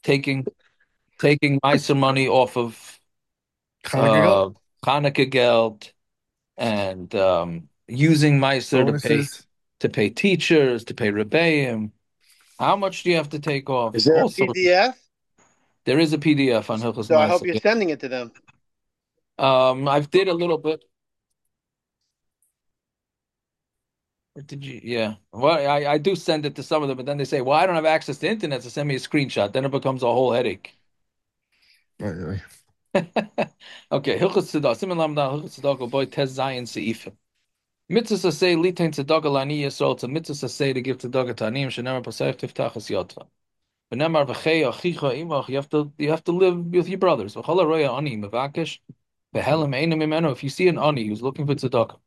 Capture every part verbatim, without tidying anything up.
taking taking Meiser money off of Hanukkah geld, uh Hanukkah geld and um, using Meiser to pay bonuses. to pay teachers, to pay rebbeim. How much do you have to take off? Is there a All sorts. P D F? There is a P D F on Hilchos So I hope Meiser. you're Yeah. sending it to them. Um, I've did a little bit. Or did you? Yeah. Well, I, I do send it to some of them, but then they say, "Well, I don't have access to internet, so send me a screenshot." Then it becomes a whole headache. Right, right. Okay, Hilchos Tzedakah. Siman Lamdan Hilchos Tzedakah. Boy, Tez Zayin Seifim. Mitzvah say litain tzedakah lani yisrael. It's a mitzvah say to give tzedakah to aniyim. Shenemar pasach tiftachas yotva. V'nemar v'chei achicha imach. You have to you have to live with your brothers. V'chol haroya ani mevakesh. V'helem einu mimenu. If you see an ani who's looking for tzedakah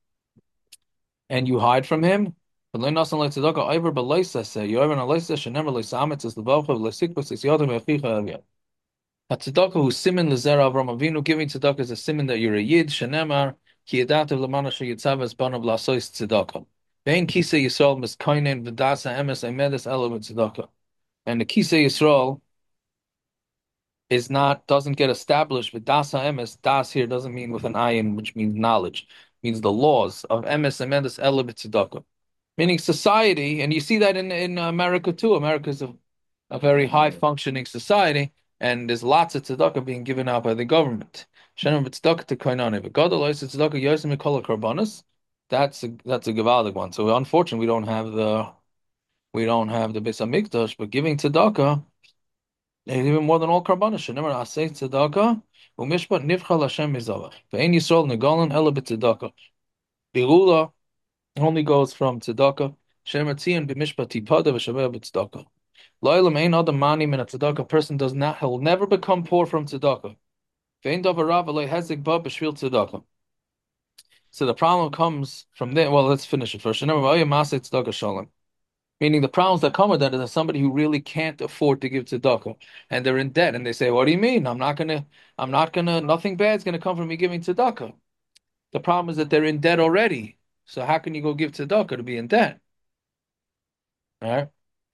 and you hide from him, v'lo nasan le tzedakah over b'leisa say you over na leisa shenemar leisa amitz is levav v'lesikbus is yotam v'chicha avya. A tzedakah who's simin lezera Avram Avinu giving tzedakah is a simin that you're a yid. Shenemar ki yadativ lemana sheyitzav banav lasois tzedakah. Vein kisa Yisrael miskainen v'dasa emes emedes element tzedakah. And the kisa Yisrael is not doesn't get established with dasa emes. Das here doesn't mean with an ayin, which means knowledge. It means the laws of emes emedes element tzedakah. Meaning society, and you see that in in America too. America is a, a very high functioning society, and there's lots of tzedakah being given out by the government. Shem tzedakah to koinane, but God allows tzedakah yosem mikol karbanos. That's a that's a gavaldic one. So unfortunately, we don't have the we don't have the Beis Hamikdash, but giving tzedakah is even more than all karbanos. Shenemar asay tzedakah umishpat nivchal Hashem mizavach. Ve'en Yisrael negolan ela b'tzedakah. Birula only goes from tzedakah. Shemetzion b'mishpat tipada v'shaveh b'tzedakah. Lo'ilam ein adam mani min a tzedakah. Person does not, he will never become poor from tzedakah. Ve'en davar rav alei hezek ba b'shvil tzedakah. So the problem comes from there. Well, let's finish it first. Shenemar v'ayah masay tzedakah shalom. Meaning the problems that come with that is that somebody who really can't afford to give tzedakah and they're in debt and they say, "What do you mean? I'm not gonna, I'm not gonna, nothing bad's gonna come from me giving tzedakah." The problem is that they're in debt already. So how can you go give tzedakah to be in debt? All right,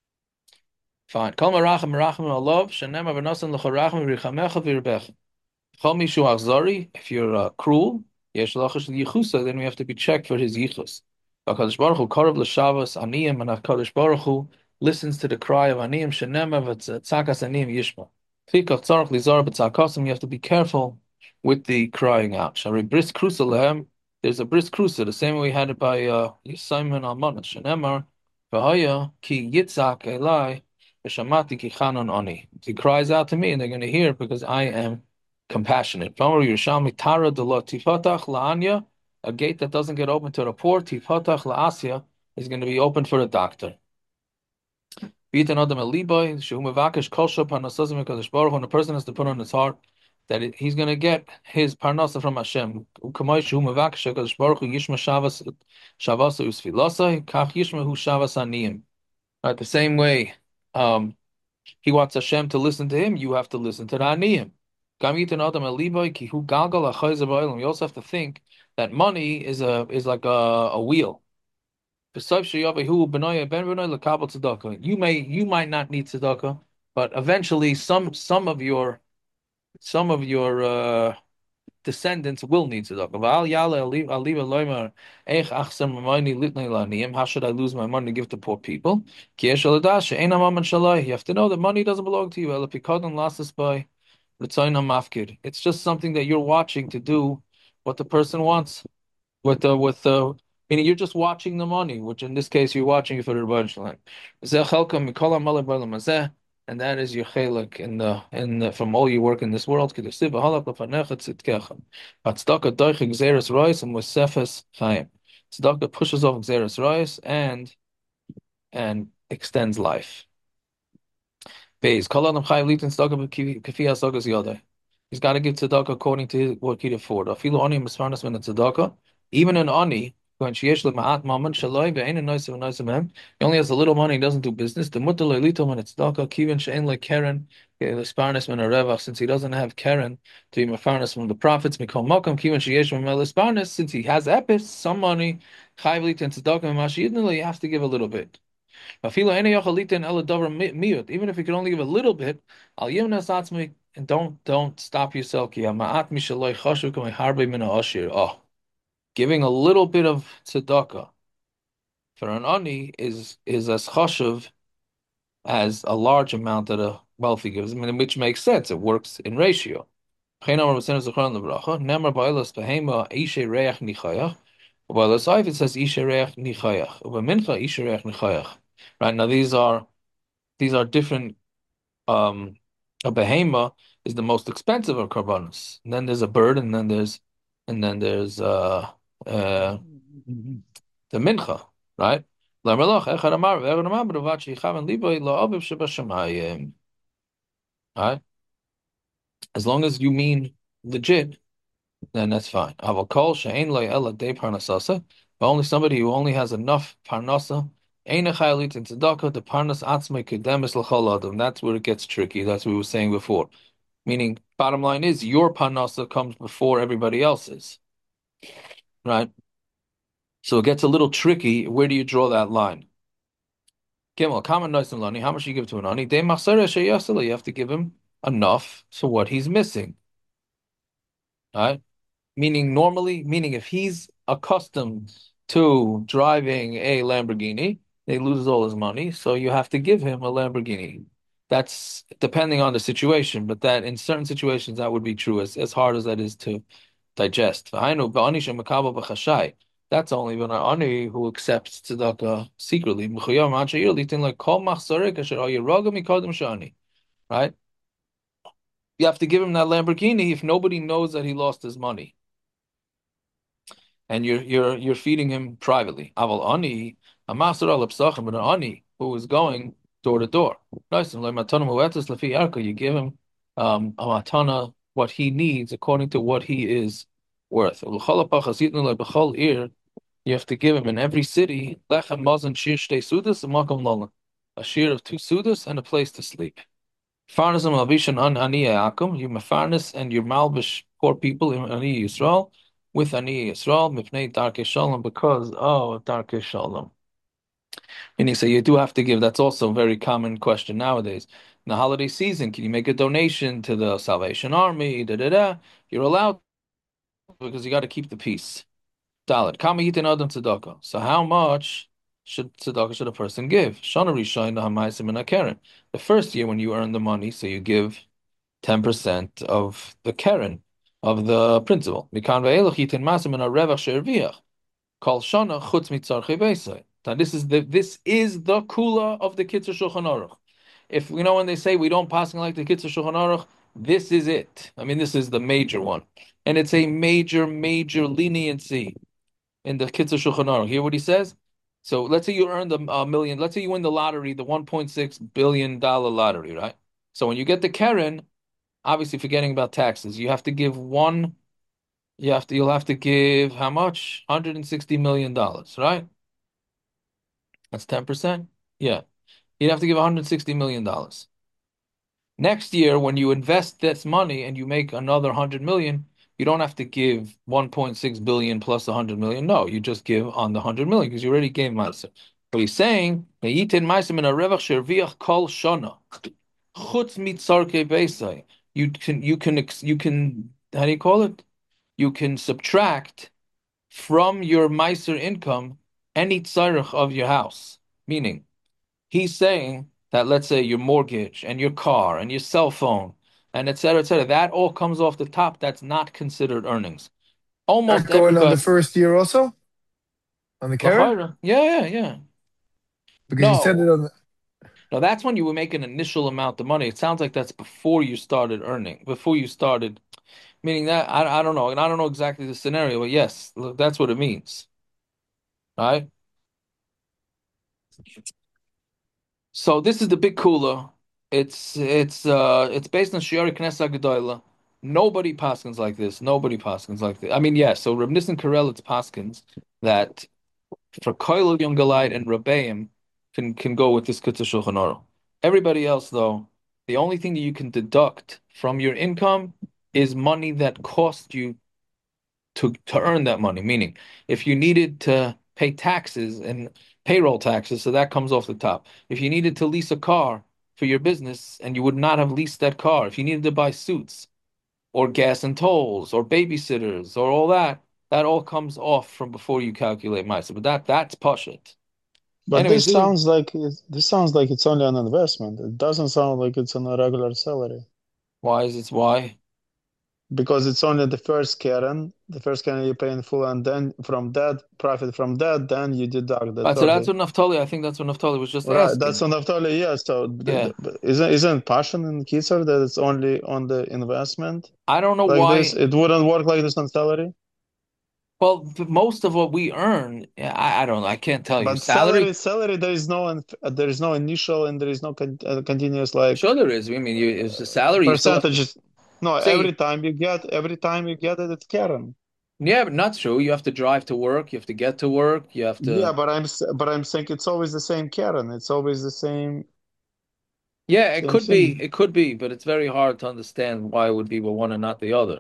fine. Kol marachim marachim alav shenemar v'nasan l'chorachim v'richamecha v'yirbecha. Chol mishu achzari. If you're uh, cruel, yesh lachash yichusa, then we have to be checked for his yichus. Hakadosh Baruch Hu karav l'shavas aniyim, and Hakadosh Baruch Hu listens to the cry of aniyim shenemar v'tzakas aniyim yishma. Fikach tzarich lizar b'tzakasim. You have to be careful with the crying out. Shari bris krusa lehem. There's a bris krusa, the same way we had it by uh, Simon Almanas. Shenemar v'haya ki yitzak elai v'shamati ki chanon ani. He cries out to me, and they're going to hear because I am compassionate. V'amar Yerushalmi Tara de lo tifatach la'anya, a gate that doesn't get open to the poor, tifatach la'asya, is going to be open for a doctor. V'yitan adam eliboy, shehu mevakesh kol shel parnasazim hakadosh baruch hu, and a person has to put on his heart that it, he's going to get his parnasa from Hashem. U'kamay shehu mevakesh hakadosh baruch hu yishma shavas shavasa usfilasai, kach yishma hu shavas aniyim. Right, the same way, um, he wants Hashem to listen to him. You have to listen to the aniyim. We also have to think that money is a is like a, a wheel. You may you might not need tzedakah, but eventually some some of your some of your uh, descendants will need tzedakah. How should I lose my money to give to poor people? You have to know that money doesn't belong to you. It's just something that you're watching to do what the person wants. With the with the meaning you're just watching the money, which in this case you're watching it for the Rebbeinu Shalom. Zeh chelka mikol ha'malei b'olam hazeh, and that is your chelik in the in the, from all your work in this world. K'desiv v'halak l'fanecha tzidkecha. Tzedakah doich gzeres rois and musefes chayim. Tzedakah pushes off gzeres rois and and extends life. Base. Kol adam chayiv litin tzedakah k'fi hasagas yodeh. He's got to give tzedakah according to what he can afford. Afilu ani misfarnas min tzedakah. Even an ani, when sheyesh lema'at mammon shaloi ve'ein noisem v'noisem, he only has a little money, he doesn't do business. The mutter leilito min tzedakah kiven she'en le keren l'sparnas min arevach, since he doesn't have keren to be mefarnas from the prophets. Mikol makom kiven sheyesh min l'sparnas, since he has epis, some money. Chayiv litin tzedakah ma'ashiyidnele, he has to give a little bit. Even if you can only give a little bit, al yimnas atzmi, and don't don't stop yourself. Ki hama'at mishaloi chashuv k'mei harbe min ha'ashir. Oh, giving a little bit of tzedakah for an ani is is as chashuv as a large amount that a wealthy gives. I mean, which makes sense. It works in ratio. Nemar ba'elas behema ishe reach nichayach. Ba'elas it says ishe reach nichayach. Ubemincha ishe reach nichayach. Right now, these are these are different. Um, a behema is the most expensive of karbanos. And then there's a bird, and then there's and then there's uh uh the mincha, right? Right? As long as you mean legit, then that's fine. Avakol she'ein lo ela de parnasasa, but only somebody who only has enough parnasa. Ein achayalit in tzedakah the parnas atzmei kedemis l'chol adam. That's where it gets tricky. That's what we were saying before. Meaning, bottom line is your parnasa comes before everybody else's, right? So it gets a little tricky. Where do you draw that line? Gimel, common nice and lani. How much you give to an ani? De machsere sheyasela. You have to give him enough for what he's missing, right? Meaning normally, meaning if he's accustomed to driving a Lamborghini, he loses all his money, so you have to give him a Lamborghini. That's depending on the situation, but that in certain situations that would be true, as, as hard as that is to digest. That's only when an ani who accepts tzedakah secretly. Right? You have to give him that Lamborghini if nobody knows that he lost his money, and you're you're you're feeding him privately. Aval ani, a master al but an ani who is going door to door. Nice. You give him um, a matana what he needs according to what he is worth. You have to give him in every city lechem mazon shir shtei sudas and makom lolan, a shear of two sudas and a place to sleep. Farnas and malvishan an aniya akum, you mafarnas and your malvish poor people in aniya Yisrael with aniya Yisrael mipnei darkei shalom because of darkei shalom. Meaning, so you do have to give. That's also a very common question nowadays. In the holiday season, can you make a donation to the Salvation Army? Da da da. You're allowed because you got to keep the peace. Dalit. Kama yitin adam tzedakah. So how much should tzedakah should a person give? Shana rishon hamaysim and keren. The first year when you earn the money, so you give ten percent of the keren of the principal. Mikan ve'elach yitin masim and a revach she'erviach. Kol shana chutz mitzarchei beisai. Now this is the this is the kula of the Kitzur Shulchan Aruch. If you know when they say we don't pass like the Kitzur Shulchan Aruch, this is it. I mean, this is the major one, and it's a major, major leniency in the Kitzur Shulchan Aruch. Hear what he says? So let's say you earn the uh, million. Let's say you win the lottery, the one point six billion dollar lottery, right? So when you get the Keren, obviously forgetting about taxes, you have to give one. You have to. You'll have to give how much? one hundred sixty million dollars, right? That's ten percent. Yeah. You'd have to give one hundred sixty million dollars. Next year, when you invest this money and you make another one hundred million, you don't have to give one point six billion plus one hundred million. No, you just give on the one hundred million because you already gave Meiser. But he's saying, "Me'itin Meiser in a revach sherviach kol shana chutz mitzarkei beisai." You can, you can, you can, how do you call it? You can subtract from your Meiser income any tzarech of your house. Meaning, he's saying that let's say your mortgage and your car and your cell phone and et cetera, et cetera, that all comes off the top. That's not considered earnings. That Almost going on the everybody. first year also on the Karen L'chaira. Yeah, yeah, yeah. because you said it No, on the, no, that's when you would make an initial amount of money. It sounds like that's before you started earning, before you started, meaning that I, I don't know, and I don't know exactly the scenario, but yes, look, that's what it means, right? So this is the big kula. It's it's uh it's based on Shiari Knesset Gedola. Nobody paskins like this. Nobody paskins like this. I mean, yes. So Reb Nissen Karel, it's paskins that for Koil Yungalite and Rebbeim can can go with this Kitzur Shulchan Aruch. Everybody else, though, the only thing that you can deduct from your income is money that cost you to to earn that money. Meaning, if you needed to pay taxes and payroll taxes, so that comes off the top. If you needed to lease a car for your business and you would not have leased that car, if you needed to buy suits or gas and tolls or babysitters or all that, that all comes off from before you calculate Misa. But that that's Pashit. But Anyways, this do sounds like it- this sounds like it's only an investment. It doesn't sound like it's on a regular salary why is it why? because it's only the first Karen. The first Karen you pay in full, and then from that profit from that, then you deduct the Right, so that's thirty. what Naftali, I think that's what Naftali was just Right, that's asking. on Naftali. Yeah. So the, Yeah. the, but isn't isn't Passion in Kisar that it's only on the investment I don't know like this? why. It wouldn't work like this on salary. Well, most of what we earn, yeah, I, I don't know. I can't tell you. But Salary, salary, salary, there is no there is no initial and there is no con uh, continuous like sure there is. I mean, you, it's a salary. You still have to percentages. No, every say, time you get every time you get it, it's Karen. yeah, but not true. You have to drive to work. You have to get to work. You have Yeah, to, but I'm s- but I'm saying it's always the same Karen. It's always the same yeah, it same could be, thing. it could be, but it's very hard to understand why it would be one and not the other,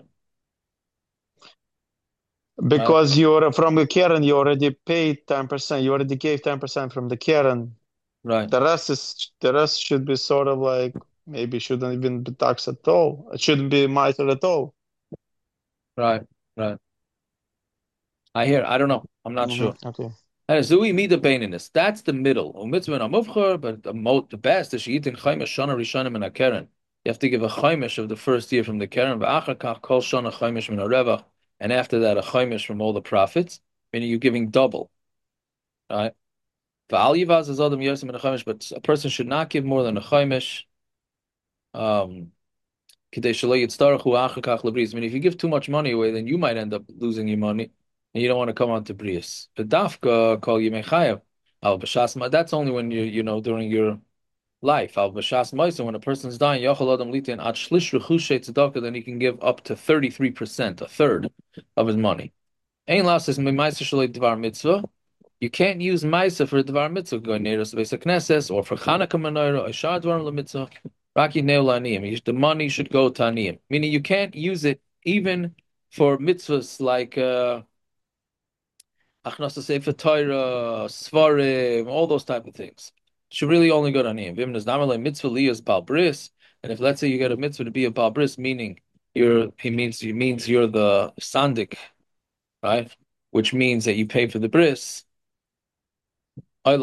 right? Because you're from the Karen, you already paid ten percent. You already gave ten percent from the Karen. Right, The rest is the rest should be sort of like maybe shouldn't even be taxed at all. It shouldn't be mitred at all. right, right. I hear. I don't know. I'm not Hmm. sure. Okay. And Zui mida baininess. That's the middle. Umitzvah and amuvchar, but the mo the best is sheetin chaimish shana rishonim in a keren. You have to give a chaimish of the first year from the keren, v'achar kach kol shana chaimish min revach, and after that a chaimish from all the profits. Meaning you're giving double, right? V'al yivaz is adam yosim in a chaimish, but a person should not give more than a chaimish. Um, Kidei shelo yitztarechu achar kach lebris. I mean, if you give too much money away, then you might end up losing your money, and you don't want to come on to bris. V'dafka kol yimei chayav. Al b'shas ma- That's only when you you know during your life. Al b'shas ma'aser, when a person's dying, yachol adam litin ad shlish rechushay tzedakah, then he can give up to thirty-three percent, a third of his money. Ein lasses ma'aser shalei dvar mitzvah. You can't use Maisa for Dvar Mitzvah, going near the Beis Knesses, or for Chanukah Menorah, or Shad Dvarim LeMitzvah. Raki Neolaniim. The money should go to Aniyim. Meaning you can't use it even for mitzvahs like uh, Achnasa Sefer Torah, Svarim, all those type of things. It should really only go to Aniyim. Vim Naznamale Mitzvah Liyas Bal Bris. And if let's say you get a mitzvah to be a Bal Bris, meaning you're, he means, he means you're the Sandik, right? Which means that you pay for the bris to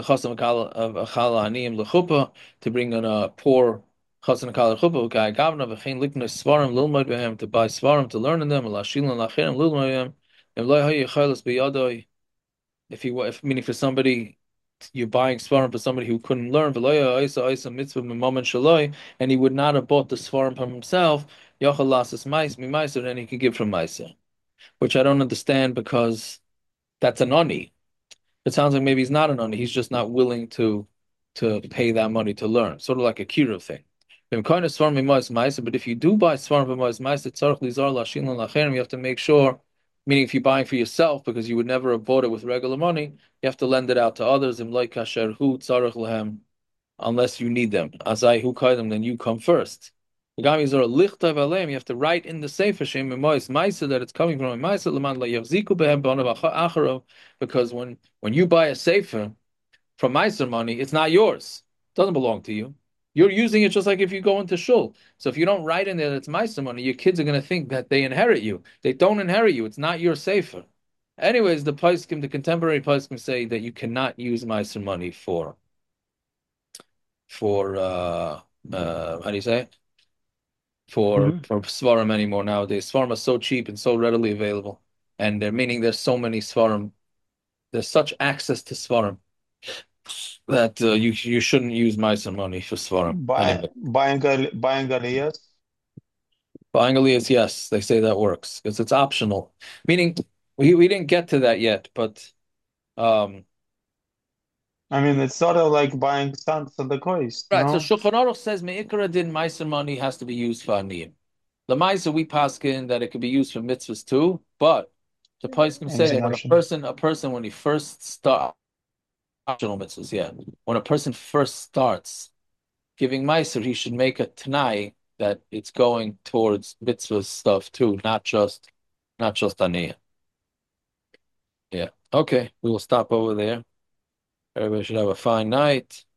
bring in a poor chasan kala chuppah guy gavna v'chein liknus svarim lilmod behem to buy svarim to learn in them lashilin lachirim lilmod behem im lo hay yichelis biyadoi if you if meaning for somebody you're buying svarim for somebody who couldn't learn v'lo isa isa mitzvah moment shaloi and he would not have bought the svarim from himself yochel lasas mais mi meiser and he could give from meiser which I don't understand because that's an oni. It sounds like maybe he's not an owner. He's just not willing to to pay that money to learn. Sort of like a kira thing. But if you do buy svarim b'mois ma'aser, tzarich lizar lashin lacherim, you have to make sure, meaning if you're buying for yourself, because you would never have bought it with regular money, you have to lend it out to others, im loy kasher hu tzarich lehem, unless you need them. Azai hu kaidem, then you come first. You have to write in the sefer shem b'mois ma'aser that it's coming from a ma'aser leman la yavziku behem b'onav acharav, because when when you buy a sefer from Meiser money, it's not yours. It doesn't belong to you. You're using it just like if you go into shul. So if you don't write in there that it's Meiser money, your kids are going to think that they inherit you. They don't inherit you. It's not your sefer. Anyways, the poskim, the contemporary poskim say that you cannot use Meiser money for for uh uh how do you say it? For Hmm. for svarim anymore nowadays. Svarim are so cheap and so readily available, and they're meaning there's so many svarim. There's such access to svarim that uh, you you shouldn't use Meiser money for Svarim. Buy, Anyway, buying al- buying aliyahs. buying Elias, yes, they say that works because it's optional. Meaning, we we didn't get to that yet, but um, I mean, it's sort of like buying sand for the coins, right. So no? Shulchan Aruch says Me'ikra din Meiser money has to be used for Aniyim. The Meiser we paskin that it could be used for mitzvahs too, but the poskim say that when a Exemption. person a person when he first starts optional mitzvahs, yeah, when a person first starts giving Meiser, he should make a Tanai that it's going towards mitzvah stuff too, not just not just Aniyah. Yeah. Okay, we will stop over there. Everybody should have a fine night.